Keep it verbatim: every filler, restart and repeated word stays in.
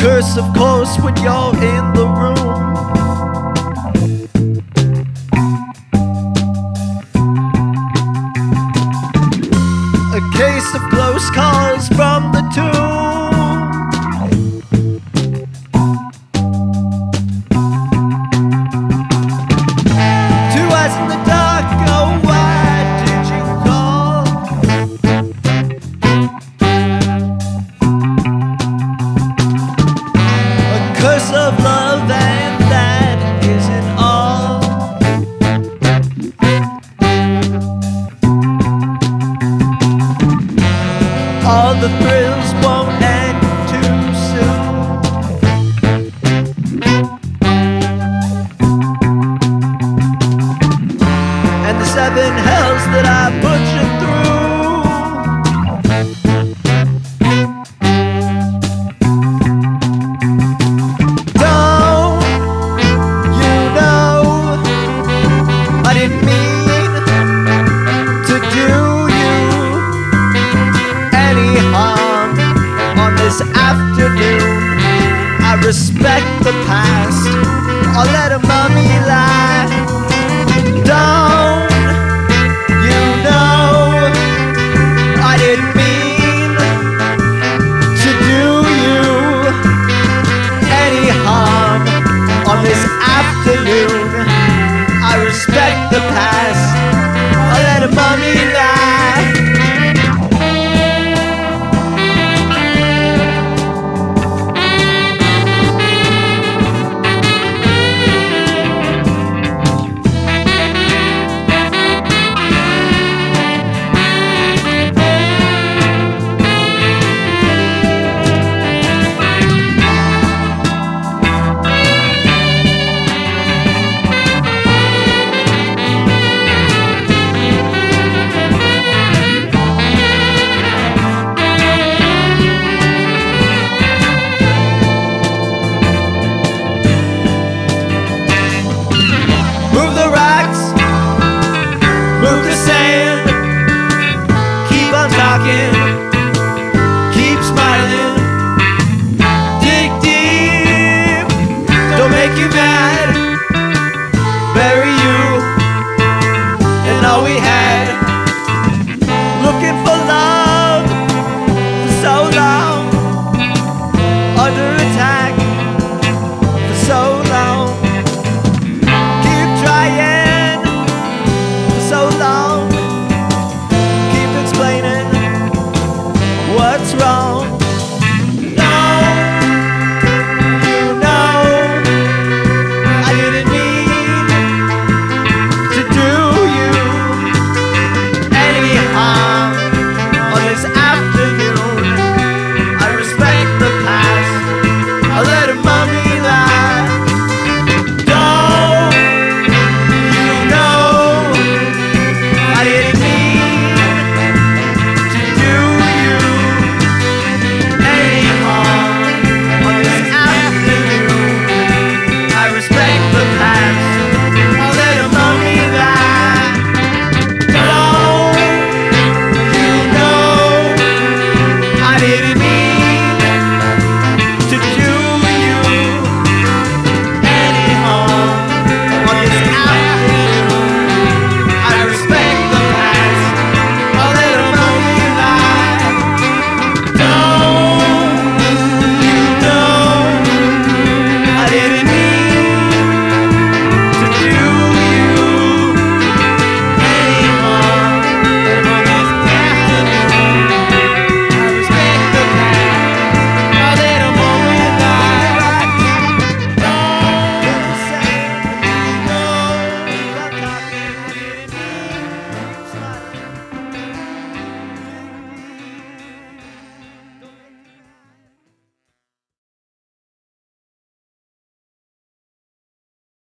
curse, of course, when you're in the room. A case of close calls from the tomb. Two eyes in the dark, oh why did you call? A curse of love, and that isn't all. All the thrills won't end too soon. And the seven hells that I put you through. Don't you know I didn't mean to do on this afternoon. I respect the past, I'll let a mummy lie. Don't you know I didn't mean to do you any harm on this afternoon. I respect the past, I'll let a mummy lie. Keep smiling, dig deep, don't make you mad. Bury you in all we had. Looking for love for so long, under attack for so long. Keep trying for so long, keep explaining what's wrong.